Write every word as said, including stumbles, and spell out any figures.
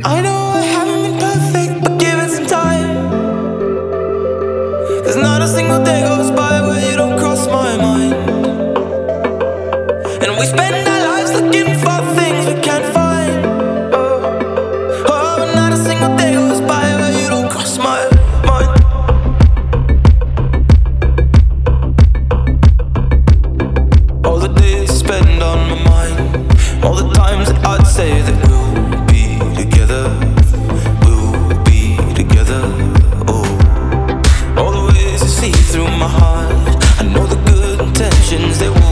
I know I haven't been perfect, but give it some time. There's not a single day goes by where you don't cross my mind. And we spend our lives looking for things we can't find. Oh, oh, but not a single day goes by where you don't cross my mind. All the days spent on my mind, all the times that I'd say that we'll be together, we'll be together. Oh, all the ways you see through my heart, I know the good intentions they won't